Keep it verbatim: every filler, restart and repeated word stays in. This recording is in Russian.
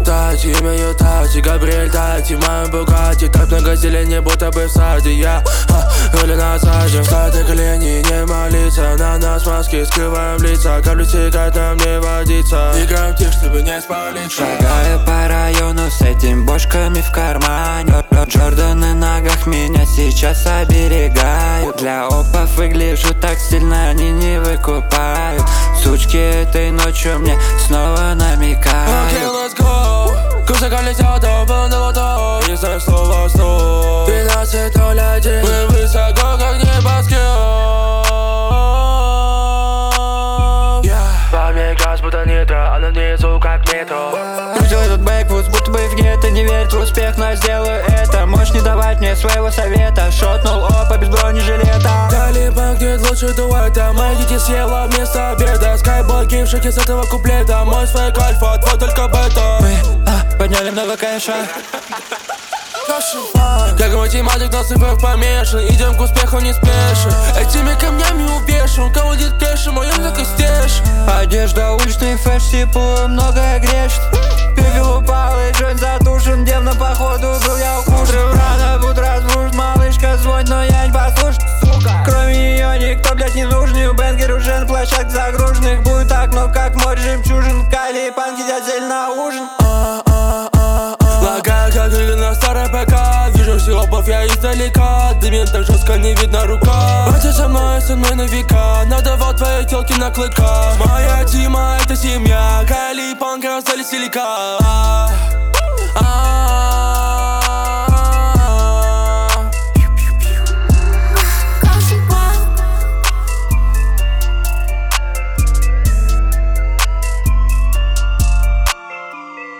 Имя Тати, имя ее Тати, Габриэль Тати, в моем Бугатти. Так много зелени, будто бы в саде. Я или насажен, встать на колени, не молиться. На нас маски, скрываем лица. Капли текают, нам не водиться. Играем тихо, чтобы не спалиться. Шагаю по району с этими бошками в кармане. Джорданы на ногах меня сейчас оберегают. Для опов выгляжу так сильно, они не выкупают. Сучки этой ночью мне снова намекают. Okay, let's go. Кусок летят, а был на лото. Не знаю слова снова. двенадцать ноль один. Мы высоко, как небоскреб. Во мне газ, будто нитро, а на низу как метро. Крутил этот бэквуд, будто бы в гетто. Не верит в успех, но сделаю это. Можешь не давать мне своего совета. Шотнул опа без бронежилета. Талибан, где лучше дуэта. Мои дети съела вместо обеда. Скайблоки в шоке с этого куплета. Мой свой альфа, твой только бета. Мы а, подняли много кэша. Как математик на цифрах помешан. Идем к успеху не спешим. Этими камнями увешан. Кого нет кэша, моем так и стешь. Одежда, уличный фэш, типа многое грешит. Пепел упал и джойнт затушен. Девно походу был я укушен. Рано буду разбужен, малышка звонит, но я не послушен. Кроме нее никто, блять, не нужен. У бенгер уже на площадке загруженных. Будет так, но как море жемчужин. Кайли и панки дядь на ужин. Лагаю, как или на старой ПК. Вижу всю обувь я издалека. Дымит так жестко, не видно рука. Батя со мной, со мной на века. Надавал твоей телки на клыка. Моя Тима, это семья. Кайли и панки остались велика.